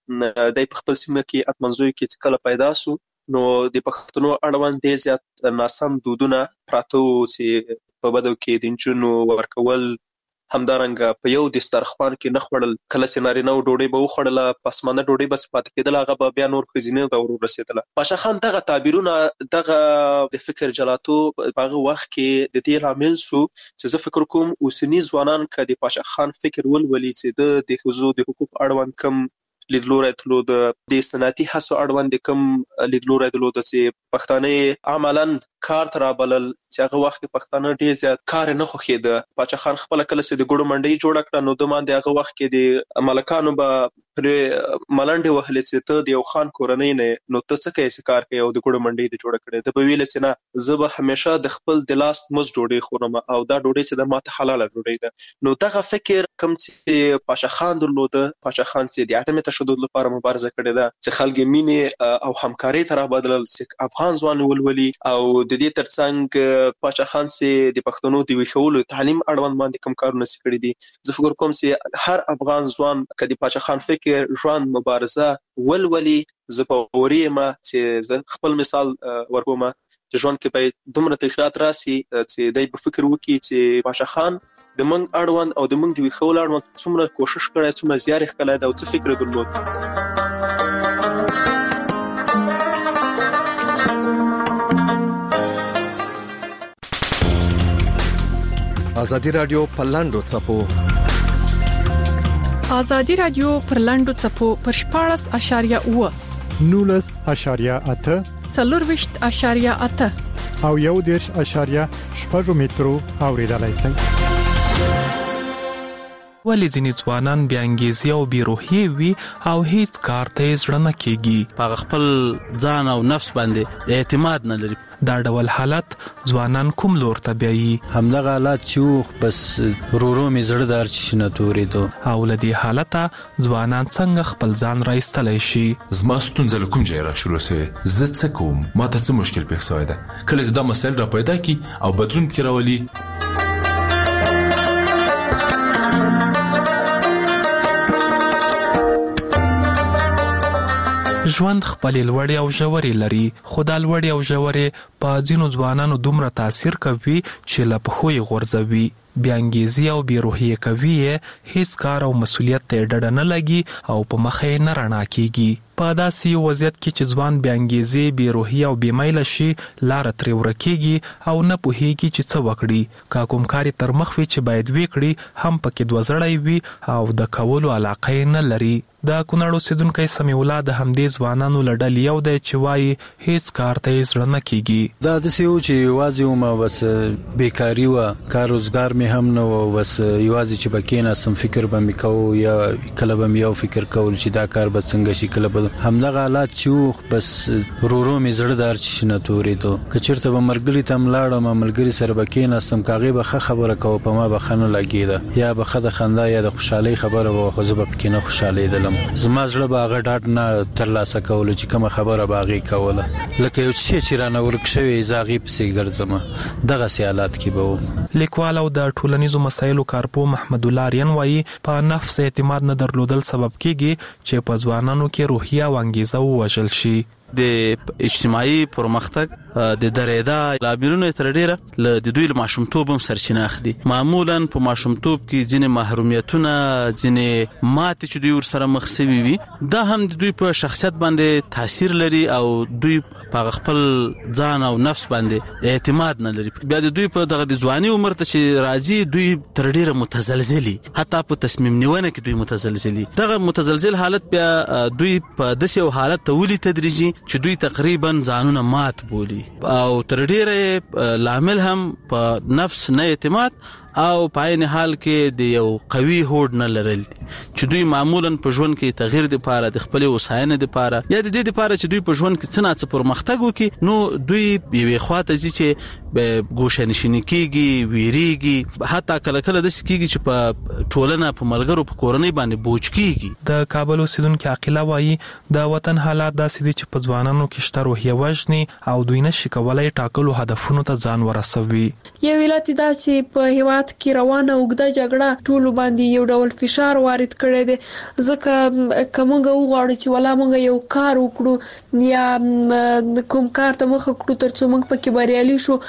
کې د خپل سیمه کې اتمنځوي کې کله پیدا سو نو د پښتنو اړوند ډیر زیات ناسم دودونه پراته چې په بدو کې د انجونو ورکول همدارنګه په یو دسترخوان کې نه خوړل کله سينارینو ډوډۍ به وخړله پسمانه ډوډۍ بس پات کېدل هغه به بیا نور خزینه به ور رسیدله. پاچا خان دغه تعبیرونه دغه د فکر جلاتو په وخت کې د دې عامل سو چې زه فکر کوم اوسنی ځوانان ک د پاچا خان فکر ولولي چې د حقوق د حقوق اړوند کم لیدلوري درلود د صنعتي هڅو اړوند کم لیدلوري درلود چې پښتانه عملاً کار تر بلل چې هغه وخت کې پښتانه ډیر زیات کار نه خوخیده. پاچا خان خپل کله چې د ګړو منډي جوړ کړ نو د باندې هغه وخت کې د ملکانو به پر ملنډي وهلې چې ته د یو خان کورنۍ نه نو ته څه کوي چې کار کوي او د ګړو منډي د جوړ کړي د په ویل چې نه زه به همیشه د خپل د لاس مز ډوډۍ خورم او دا ډوډۍ چې د ماته حلاله ډوډۍ ده. نو دغه فکر کم چې پاچا خان درلود پاچا خان چې د عدم تشدد لپاره مبارزه کړې ده چې خلک مینه او همکاري تر بدلل چې افغان ځوان ولولي او د دې ترڅنګ پاچا خان چې د پښتنو د ویښولو تعلیم اړوند باندې کوم کارونه کړی دي. زه فکر کوم چې هر افغان ځوان کدي پاچا خان فکر ژوند مبارزه ولولي زه په وریمه چې زه خپل مثال ورکوم چې ژوند کې به دومره تغیرات راسي چې دای په فکر وکړي چې پاچا خان د منګ اړوند او د منګ د ویښولو اړوند څومره کوشش کړی څومره زیار یې کړی دا او څه فکر درلود. ازادي رادیو پر لاندو چپو ازادي رادیو پر لاندو چپو پر 14.8 19.8 څلورويشت.8 او 1.8 مترو اوریدلای شئ. ولې ځینې ځوانان بې انګیزې او بې روحیې وي او هیڅ کار ته یې زړه نه کېږي په خپل ځان او نفس باندې اعتماد نه لري. دا ډول حالت ځوانان کوم لور ته بیایي؟ همدغه حالت چې بس ورو می زړه دار چې نه تورېدو او له دې حالته ځوانان څنګه خپل ځان راایستلی شي؟ زما ستونزه له کوم ځای را شروع سوې زه څه کوم ماته څه مشکل پېښ سوی ده کله چې دا مسایل را پیدا کی او بدلون پکې راولي. ژوند خپل لوړې او ژورې لري خو دا لوړې او ژورې په ځینو ځوانانو دومره تاثیر کوي چې له پښو یې غورځوي بې انګیزې او بې روحیې کوي هیڅ کار او مسؤلیت ته ډډه نه لګي او په مخه یې نه رڼا کېږي. په داسې یو وضعیت کې چې ځوان بې انګیزې بې روحیې او بې میله شي لاره ترې ورکېږي او نه پوهېږي چې څه وکړي. که کوم کار یې تر مخ وي چې باید ویې کړي هم پکې دوزړی وي او د کولو علاقه یې نه لري. د کونړ اوسېدونکی سمیع الله د همدې ځوانانو له ډلې یو دی چې وایي هیڅ کار ته یې زړه نه کېږي. دا داسې و چې یوازې وم بس بیکاري وه کار روزګار مې هم نه و بس یوازې چې به کېناستم فکر به مې کوو یا کله به مې یو فکر کول چې دا کار به څنګه شي کله به همدغه حالات چې بس رورو می زړه دار چې نه تورې ته کچرته به مرګري تم لاړم ملګری سره بکیناستم کاغي به خبره کوي په ما به خنه لګیده یا به خد خندا یا د خوشحالي خبره و خو زه به کینه خوشاله دلم زما زړه به هغه ډاټ نه ترلاسه کول چې کوم خبره باغی کوله لکه یو چې رانه ورکشوي زاغي پسې ګرځم دغه سیالات کې به لیکوال او د ټولنیزو مسایلو کارپو محمد الله آریان وایي په نفس اعتماد نه درلودل سبب کیږي چې په ځوانانو کې روحیه او انګیزه ووژل شي د اجتماعي پرمختګ د درېدا لاملونو تر ډیره د دوی ماشومتوب هم سرچینه اخلي معمولا په ماشومتوب کې ځینې محرومیتونه ځینې ماتې چې دوی ورسره مخ شوي وي دا هم د دوی په شخصیت باندې تاثیر لري او دوی په خپل ځان او نفس باندې اعتماد نه لري بیا د دوی په دغه د ځواني عمر ته چې راځي دوی تر ډیره متزلزلي حتی په تصمیم نیونه کې دوی متزلزلي دغه متزلزل حالت بیا دوی په داسې حالت ته ولي تدریجي چې دوی تقریبا ځانونه مات بولي او تر ډیره لامل هم په نفس نه اعتماد او په عین حال کې د یو قوي هوډ نه لرل چې دوی معمولا په ژوند کې تغییر د پاره د خپل وساینه د پاره یا د دې لپاره چې دوی په ژوند کې څه نه پرمختګ وکړي نو دوی یوې خواته ځي چې ګوښنشینی کیږي ویریږي حتی کله کله د سکیږي چې په ټولنه په ملګرو په کورنۍ باندې بوج کیږي د کابل اوسیدونکو عقیله وایي د وطن حالات داسې دي چې په ځوانانو کې شته روحیه وژني او دوی نشي کولای ټاکلو هدفونو ته ځان ورسوي یو ویلات دا چې په هیواد کې روانه وګړه جګړه ټول باندې یو ډول فشار وارد کړي دي ځکه کومګه وغواړي چې ولا موږ یو کار وکړو یا کوم کار ته مخ کړو ترڅو موږ پکې بریالي شو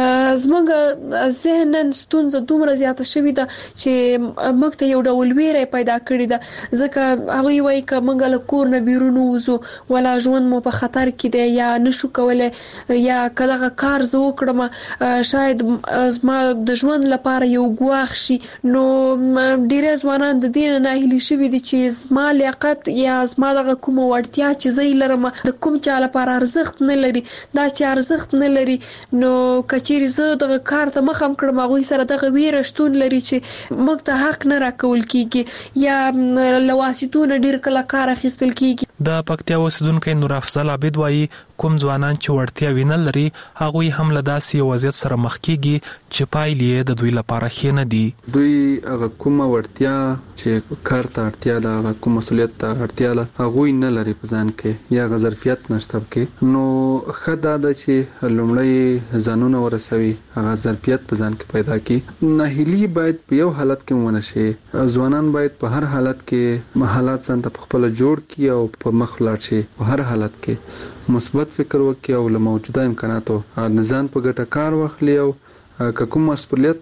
زموږ ذهنن ستونزه دومره زیاته شوې ده چې موږ ته یو ډول ویره پیدا کړې ده ځکه هغه وایي چې موږ له کور نه بیرون وځو ولا ژوند مو په خطر کې دی یا نشو کولای یا کله کار زه وکړم شاید زما د ژوند لپاره یو ګواښ شي نو ډیره ځوانان د دې نه هیلي شوي دي چې زما لیاقت یا زما دغه کوم وړتیا چې زه لرم د کوم چا لپاره ارزښت نه لري دا چې ارزښت نه لري نو کچېرې زه دغه کار ته مخ هم کړم هغوی سره دغه ویره شتون لري چې موږ ته حق نه راکول کیږي یا له واسطو ډیر کله کار اخیستل کیږي د پکتیا اوسیدونکو نور افضل عابد وایي کوم ځوانان چې وړتیا وینه لري هغوی هم له داسې وضعیت سره مخ کیږي چې پایلې د دوی لپاره ښه نه دي دوی هغه کومه وړتیا چې کار ته اړتیا ده هغه کوم مسولیت ته اړتیا ده هغوی نه لري په ځان کې یا هغه ظرفیت نشته کې نو ښه دا ده چې لومړی ځانونه ورسوي هغه ظرفیت په ځان کې پیدا کړي ناهیلي باید په یو حالت کې ونه شي ځوانان باید په هر حالت کې حالات ځان ته په خپل جوړ کړي او په مخ لاړ شي په هر حالت کې مثبت فکر وکړي او له موجوده امکاناتو نظام په ګټه کار واخلي او کوم مسؤلیت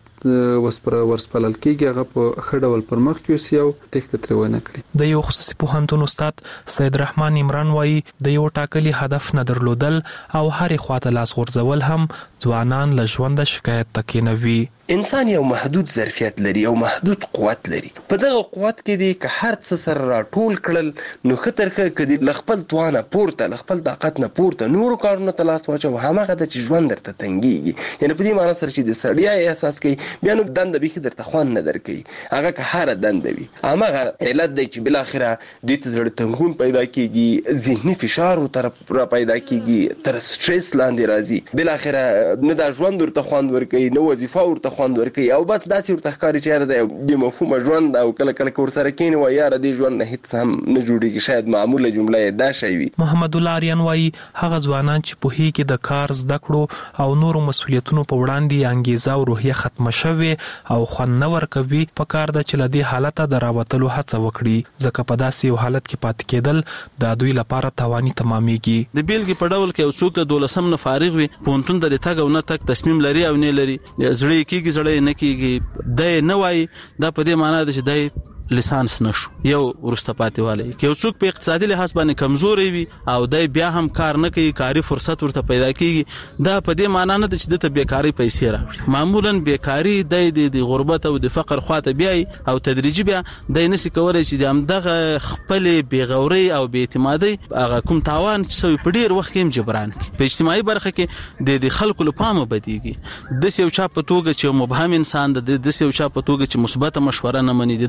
ورسپلل کېږي هغه په ښه ډول پر مخ یوسي او تخته ترې ونه کړي د یو خصوصي پوهنتون استاد سید رحمان عمران وایي د یو ټاکلي هدف نه درلودل او هرې خواته لاس غورځول هم ځوانان له ژونده شکایت ته کینوي انسان یو محدود ظرفیت لري او محدود قوت لري په دغه قوت کې دی که هر څه سره راټول کړل نو خطرخه کدي لخپل توانه پورته لخپل طاقت نه پورته نور کارونه تلاس واچو همغه د ژوند درته تنګيږي یعنی په دې معنی سره چې د سړیا احساس کوي بیا نو دند به درته خوان نه درکې هغه که هر دند وي همغه علت دی چې بل اخره د زړه تنګون پیدا کیږي ذهني فشار او طرف را پیدا کیږي تر سټرس لاندې راځي بل اخره نه د ژوند ورته خوان ورکې نو وظیفه ورته خوند ورکړي او بس داسې ورته ښکاري چې یاره د مفهوم ژوند او کله کله کور سره کېنی وای یاره د ژوند نه هیڅ هم نه جوړیږي شاید معموله جمله دا شی وي محمد الله آریان وایي هغه ځوانان چې په هی کې د کار زده کړو او نورو مسولیتونو په وړاندې انګیزه او روحیه ختمه شوه او خوند نه ورکوي په کار د چل دی حالت د راوتلو هڅه وکړي ځکه په داسې یو حالت کې پاتې کېدل د دوی لپاره تاواني تمامېږي د بیلګې په ډول کې څوک د 12 نه فارغ وي پونتون د تګ او نه تک تصمیم لري او نه لري زړه کېږي زړه نه کېږي د نه وای دا په دې معنی ده چې د لیسانس نشو یو ورسته پاتې والی کې څوک په اقتصادي لحاظ باندې کمزوري وي او دای بیا هم کار نه کوي کاری فرصت ورته پیدا کیږي دا په دې معنی نه چې د بیکاری پیسې راوړي معمولا بیکاری د غربت او د فقر خواته بیاي او تدریجي بیا د نسی کولای چې د امدغه خپل بیغوري او بې اعتمادي هغه کوم تاوان چې سوي په ډیر وخت کې جبران کی په اجتماعي برخه کې د خلکو لپاره بدیږي د یو چا په توګه چې مبهم انسان د یو چا په توګه چې مثبت مشوره نه مني د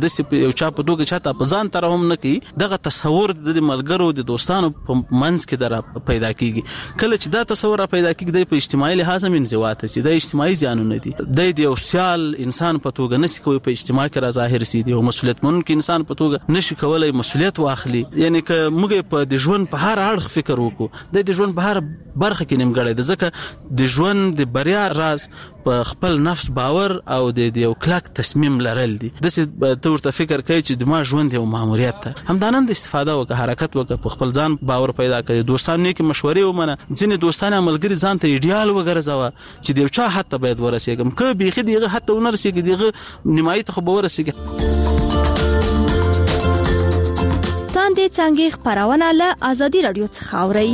یو چا په توګه چاته په ځان تر هم نه کوي دغه تصور د ملګرو د دوستانو په منځ کې در پیدا کیږي کله چې دا تصور پیدا کیږي په اجتماعي لحاظ هم انزواء ته سي د اجتماعي زیانونه دي د یو سیال انسان په توګه نشي کوي په اجتماع کې را ظاهر سي دی او مسؤلیت منونکي انسان په توګه نشي کولای مسؤلیت واخلي یعنی که موږ په د ژوند په هر اړخ فکر وکړو د ژوند په هر برخه کې نیمګړی د ځکه د ژوند د بریا راز په خپل نفس باور او د یو کلک تصمیم لرل دي د څه تورته فکر کوي چې د ما ژوند یو ماموریت ده همدانن د استفاده وکړه حرکت وکړه په خپل ځان باور پیدا کړي دوستانو کې مشورې ومنه ځینې دوستان ملګری ځان ته ایډیال وګرځاوه چې د یو چا حتی باید ورسېږم که بیخي دغه حتی ونرسېږي دغه نیمایي ته خو به ورسېږي تاندې څنګه خبرونه له آزادي رادیو څخه اوري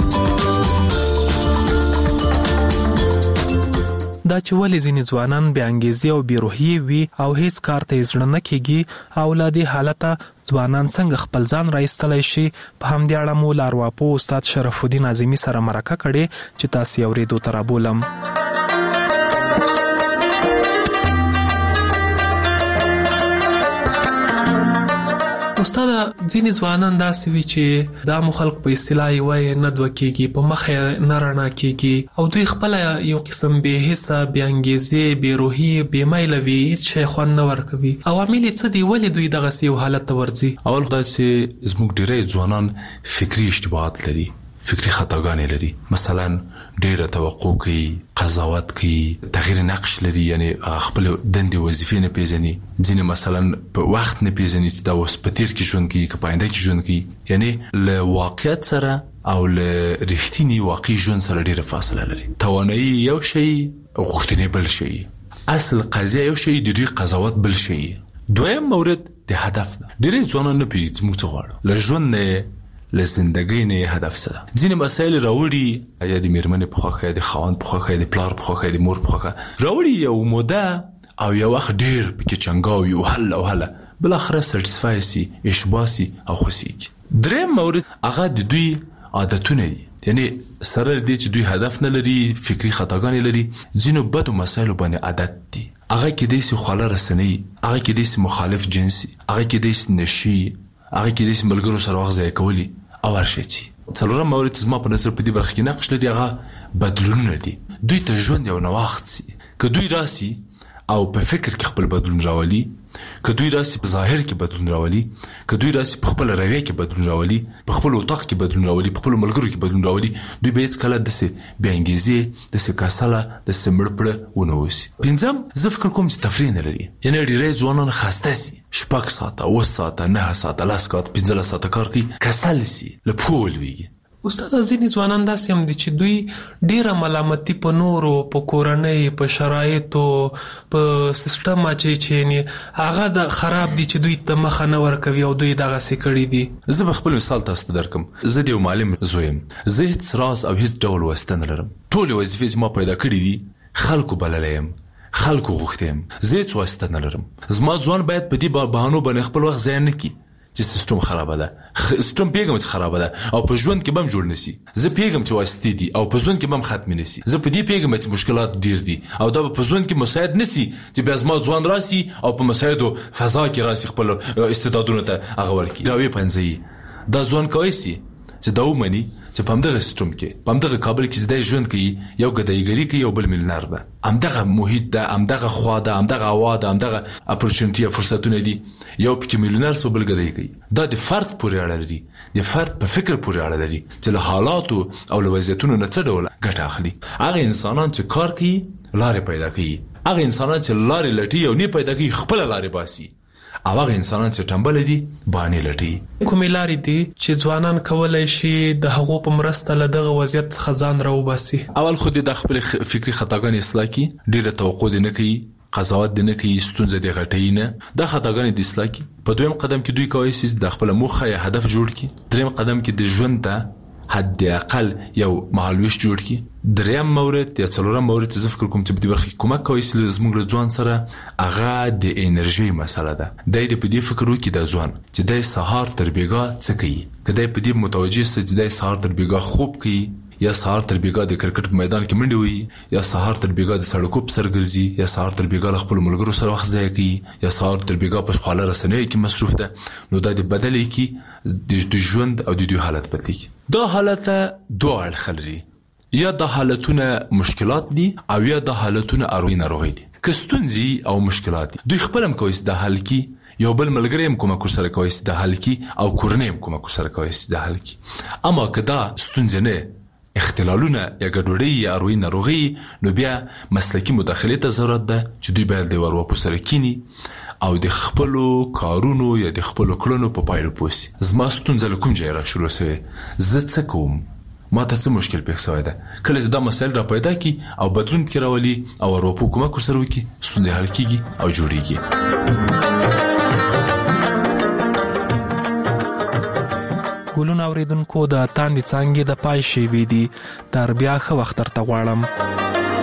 دا چې ولې ځینې ځوانان بې انګیزې او بې روحیې وي او هیڅ کار ته یې زړه نه کېږي او له دې حالته ځوانان څنګه خپل ځان راایستلی شي په همدې اړه مو له ارواپوه استاد شرف الدین اعظمي سره مرکه کړې چې تاسې یې اورېدو ته رابولم استاد ځینې ځوانان داسې وي چې دا مو خلق په اصطلاح وایي نه دوه کېږي په مخ یې نه رڼا کېږي او دوی خپله یو قسم بې حسه بې انګیزې بې روحي بې میله وي هېڅ شی خوند نه ورکوي عوامل یې څه دي ولې دوی دغسې یو حالت ته ورځي اول خدای چې زموږ ډېری ځوانان فکري اشتباهات لري فکری خطاګانې لري مثلا ډېره توقع کوي قضاوت کوي تغییر نقش لري یعنی خپل دندې وظیفې نه پیژني ځینې مثلا په وخت نه پیژني چې دا اوس په تیر کې ژوند کوي که په آینده کې ژوند کوي یعنی له واقعیت سره او له رښتیني واقعي ژوند سره ډېره فاصله لري توانایي یو شی غوښتنې بل شی اصل قضیه یو شی د دوی قضاوت بل شی دویم مورد د هدف ده ډېری ځوانان نه پوهېږي چې موږ څه غواړو له ژوند نه له زندګۍ نه هدف څه ده ځینې مسایل راوړي یا د میرمنې په خوښه یا د خاوند په خوښه یا د پلار په خوښه یا د مور په خوښه راوړي یو موده او یو وخت ډېر پکې چنګاوي او هله بالاخره سټیسفای سي اشباع سي او خوښیږي دریم مورد هغه د دوی عادتونه دي یعنی سره دې چې دوی هدف نه لري فکری خطاګانې لري ځینو بدو مسایلو باندې عادت دي هغه کې دې خواله رسنۍ هغه کې دې مخالف جنسي هغه کې دې نشي هغه کې دې ملګرو سره وخت ضایع کولی او ورشي څلورم مورد زما په نظر په دې برخه کې نقش لري هغه بدلونونه دي دوی ته ژوند یو نوښت سي که دوی راسي او په فکر کې خپل بدلون راولي که دوی راسي په ظاهر کې بدلون راولي که دوی راسي په خپل رویه کې بدلون راولي په خپل اتاق کې بدلون راولي په خپل ملګرو کې بدلون راولي دوی به هیڅ کله داسې بې انګیزې داسې کسله داسې مړ پړه ونه اوسي پنځم زه فکر کوم چې تفریح نه لري یعنی ډېری ځوانان خسته سي 6 ساعته 8 ساعته 9 ساعته 10 ساعته 15 ساعته کار کوي کسل سي له پښو ولوېږي استاد ځینې ځوانان داسې هم دي چې دوی ډیره ملامتي په نورو په کورنۍ په شرایطو په سیستم چې هغه د خراب دي چې دوی ته مخه نه ورکوي او دوی دغسې کړي دي زه به خپل مثال تاسو ته درکم زه د یو معلم زوی یم زه هېڅ راز او هېڅ ډول واسطه نه لرم ټولې وظیفې چې ما پیدا کړي دي خلکو بللی یم خلکو غوښتی یم زه هېڅ واسطه نه لرم زما ځوان باید په دې بهانو باندې خپل وخت ضایع نه کړي چې سیستم خرابه ده سیستم پیغام چې خرابه ده او په ژوند کې بم جوړ نشي زه پیغام چې واسطې دي او په ژوند کې بم ختم نشي زه په دې پیغام چې مشکلات ډیر دي او دا په ژوند کې مساعد نشي چې بیا زما ځوان راسي او په مساعدو فضا کې راسي خپل استعدادونه ته هغه ورکی راوي پنځي دا ځوان کوي چې دا ومني چې په همدغه سیستم کې په همدغه کابل کې زده ژوند کوي یو ګدایګری کوي یو بل ملنار ده همدغه محیط ده همدغه خوا ده همدغه هوا ده همدغه اپورچونټي فرصتونه دي یو پکې ملنار سو بل ګدای کوي دا د فرد پورې اړه لري د فرد په فکر پورې اړه لري چې له حالاتو او له وضعیتونو نه څه ډول ګټه اخلي هغه انسانان چې کار کوي لارې پیدا کوي هغه انسانان چې لارې لټي او نه پیدا کوي خپل لارې باسي او هغه انسانان چې ټمبل دي باندې لټي کومې لارې دي چې ځوانان کولای شي د هغو په مرسته له دغه وضعیت څخه ځان راوباسي اول خو د خپل فکری خطاګانې اصلاح کی ډیره توقع دي نه کوي قضاوت دي نه کوي ستونزه دي غټي نه د خطاګانې د اصلاح کی په دویم قدم کې دوی کوي چې د خپل موخه یا هدف جوړ کړي دریم قدم کې د ژوند ته حد اقل یو مهالويش جوړ کی دریم مورد یا څلورم مورد چې فکر کوم چې په دې برخه کې کومک کوي چې زموږ ځوان سره هغه د انرژي مسله ده د دې په دې فکر وکړي د ځوان چې د سهار تر بیګا څه کوي کله په دې متوجه سي چې د سهار تر بیګا خوب کوي یا سهار تر بیګا د کرکټ په میدان کې منډه وي یا سهار تر بیګا د سړکو په سر ګرځي یا سهار تر بیګا خپل ملګرو سره وخت ضایع کوي یا سهار تر بیګا په خواله رسنیو کې مصروف ده نو دا د بدلې کې د ژوند او د دوی حالت بدلېږي. دا حالت دوه اړخ لري، یا د حالتونه مشکلات دي او یا د حالتونه اروي ناروغي دي. که ستونزې او مشکلات دي دوی خپل هم کوي د حل کی، یو بل ملګری هم کومک سره کوي د حل کی او کورنۍ هم کومک سره کوي د حل کی. اما که دا ستونزې نه اختلالونه یا ګډوډي یا اروي ناروغي نو بیا مسلکی مداخله ته ضرورت ده چې دوی باید د ورو سره کینی او د خپل کارونو یا د خپل کړنو په پایلو پوسی. زما ستونزه کوم ځای را شروع شوه، زه څه کوم، ما ته څه مشکل پیښ شوی ده. کله چې دا مسایل را پیدا کی او بدلون پکې راولي او ورو کومک سره وکي ستونزې حل کیږي او جوړیږي. ګلون اوریدونکو د تاندې څانګې د پای شیبې دي تر بیا ښه وخت درته غواړم.